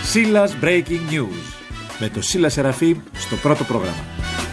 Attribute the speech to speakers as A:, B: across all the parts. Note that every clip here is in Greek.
A: Σίλας Breaking News. Με το Σίλα Σεραφείμ στο πρώτο πρόγραμμα.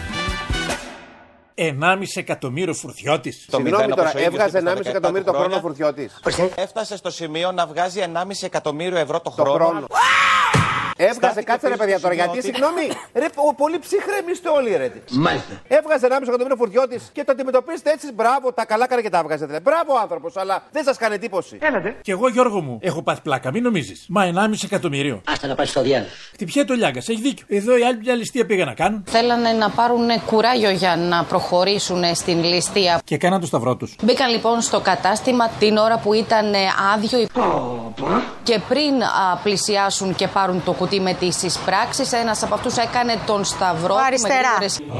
A: 1,5 εκατομμύριο φουρτιώτης.
B: Συγγνώμη τώρα, έβγαζε 1,5 εκατομμύριο το χρόνο φουρτιώτης.
C: Έφτασε στο σημείο να βγάζει 1,5 εκατομμύριο ευρώ το χρόνο.
B: Έβγαζε, κάτσε ρε παιδιά τώρα, γιατί συγγνώμη. Ρε, πολύ ψύχρεμοι είστε όλοι, ρε.
D: Μάλιστα.
B: Έβγαζε 1,5 εκατομμύριο φουρτιώτης και το αντιμετωπίζετε έτσι. Μπράβο, τα καλά έκανε και τα έβγαζε. Μπράβο άνθρωπος, αλλά δεν σας κάνει εντύπωση.
E: Έλατε.
A: Κι εγώ, Γιώργο μου, έχω πάθει πλάκα, μην νομίζεις. Μα 1,5 εκατομμύριο.
D: Άστα να πάει στο διάλογο.
A: Χτυπιέται ο Λιάγκας, έχει δίκιο. Εδώ οι άλλοι μια ληστεία πήγαν να κάνουν.
F: Θέλανε να πάρουν κουράγιο για να προχωρήσουν στην ληστεία.
A: Και κάναν το σταυρό τους.
F: Μπήκαν λοιπόν στο κατάστημα την ώρα που ήταν άδειο. Και πριν πλησιάσουν και πάρουν το κουτί με τις εισπράξεις, ένας από αυτούς έκανε τον σταυρό.
G: Αριστερά.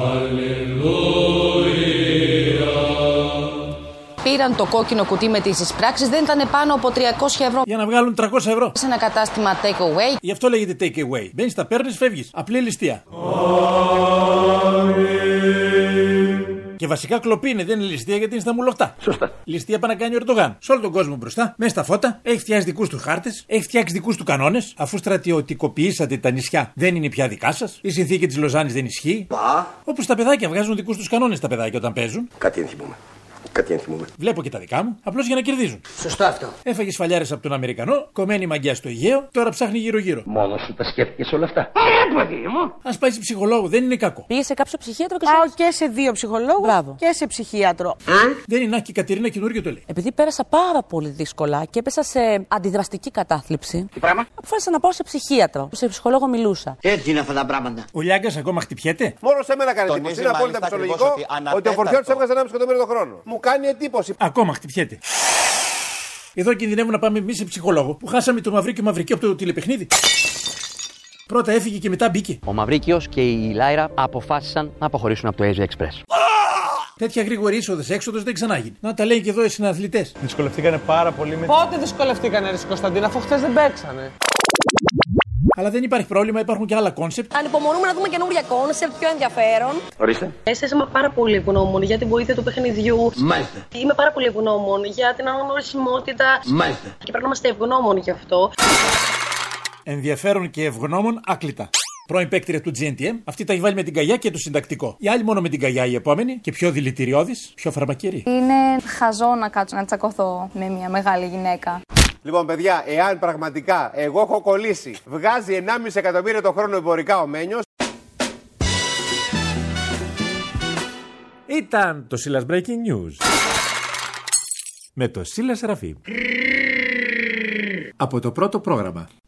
F: Πήραν το κόκκινο κουτί με τις εισπράξεις, δεν ήταν πάνω από 300 ευρώ.
A: Για να βγάλουν 300 ευρώ.
F: Σε ένα κατάστημα take away.
A: Γι' αυτό λέγεται take away. Μπαίνεις, τα παίρνεις, φεύγεις. Απλή ληστεία. Και βασικά κλοπή είναι, δεν είναι ληστεία γιατί είναι στα μουλοχτά.
D: Σωστά.
A: Ληστεία πάει να κάνει ο Ερντογάν. Σε όλο τον κόσμο μπροστά, μέσα στα φώτα, έχει φτιάξει δικούς του χάρτες, έχει φτιάξει δικούς του κανόνες. Αφού στρατιωτικοποιήσατε τα νησιά, δεν είναι πια δικά σας. Η συνθήκη της Λοζάνης δεν ισχύει. Όπως τα παιδάκια βγάζουν δικούς τους κανόνες τα παιδάκια όταν παίζουν.
D: Κάτι ενθυμούμε. Κάτι ενθυμούμε.
A: Βλέπω και τα δικά μου, απλώς για να κερδίζουν.
D: Σωστό αυτό.
A: Έφαγε σφαλιάρες από τον Αμερικανό, κομμένη μαγιά στο Αιγαίο, τώρα ψάχνει γύρω-γύρω.
D: Μόνο σου τα σκέφτηκες όλα αυτά.
E: Παιδί μου.
A: Ας πάει σε ψυχολόγο, δεν είναι κακό.
G: Πήγε σε κάποιο ψυχίατρο και
H: Πάω και σε 2 ψυχολόγους.
G: Μπράβο.
H: Και σε ψυχίατρο.
A: Δεν είναι, και η Κατερίνα καινούργιο το λέει.
G: Επειδή πέρασα πάρα πολύ δύσκολα και έπεσα σε αντιδραστική κατάθλιψη.
D: Τι πράγμα?
G: Αποφάσισα να πάω σε ψυχίατρο. Σε ψυχολόγο μιλούσα.
D: Έτσι είναι αυτά τα πράγματα.
A: Ο Λιάγκας ακόμα χτυπιέται.
B: Μόνο σε μένα κάνει
C: Τονίζει
B: εντύπωση. Είναι απόλυτα
C: μάλιστα
B: φυσιολογικό
C: ακριβώς
B: ότι ο Φορτιώτης έβγαζε 1,5 εκατομμύριο το χρόνο. Μου κάνει εντύπωση.
A: Ακόμα χτυπιέται. Εδώ κινδυνεύουμε να πάμε εμείς σε ψυχολόγο που χάσαμε το Μαυρίκιο Μαυρική από το τηλεπαιχνίδι. Πρώτα έφυγε και μετά μπήκε.
I: Ο Μαυρίκιος και η Λάιρα αποφάσισαν να αποχωρήσουν από το Asia Express.
A: Τέτοια γρήγορη είσοδος-έξοδος δεν ξανάγινε. Να τα λέει και εδώ οι συναθλητές.
E: Δυσκολευτήκανε πάρα πολύ με.
H: Πότε δυσκολευτήκανε, ρε Κωνσταντίνα, αφού χθες δεν παίξανε.
A: Αλλά δεν υπάρχει πρόβλημα, υπάρχουν και άλλα κόνσεπτ.
G: Ανυπομονούμε να δούμε καινούργια κόνσεπτ, πιο ενδιαφέρον.
D: Ορίστε.
J: Είμαι πάρα πολύ ευγνώμων για την βοήθεια του παιχνιδιού.
D: Μάλιστα.
J: Είμαι πάρα πολύ ευγνώμων για την αναγνωρισιμότητα.
D: Μάλιστα.
J: Και πρέπει να είμαστε ευγνώμων γι' αυτό.
A: Ενδιαφέρον και ευγνώμων άκλητα. Πρώην παίκτρια του GNTM, αυτή τα έχει βάλει με την καγιά και το συντακτικό. Οι άλλοι μόνο με την καγιά, οι επόμενοι και πιο δηλητηριώδης, πιο φαρμακεροί.
K: Είναι χαζό να κάτσω να τσακωθώ με μια μεγάλη γυναίκα.
B: Λοιπόν, παιδιά, εάν πραγματικά εγώ έχω κολλήσει, βγάζει 1,5 εκατομμύριο το χρόνο εμπορικά ο Μένιος.
A: Ήταν το Σίλας Breaking News. Με το Σίλα Σεραφείμ. Από το πρώτο πρόγραμμα.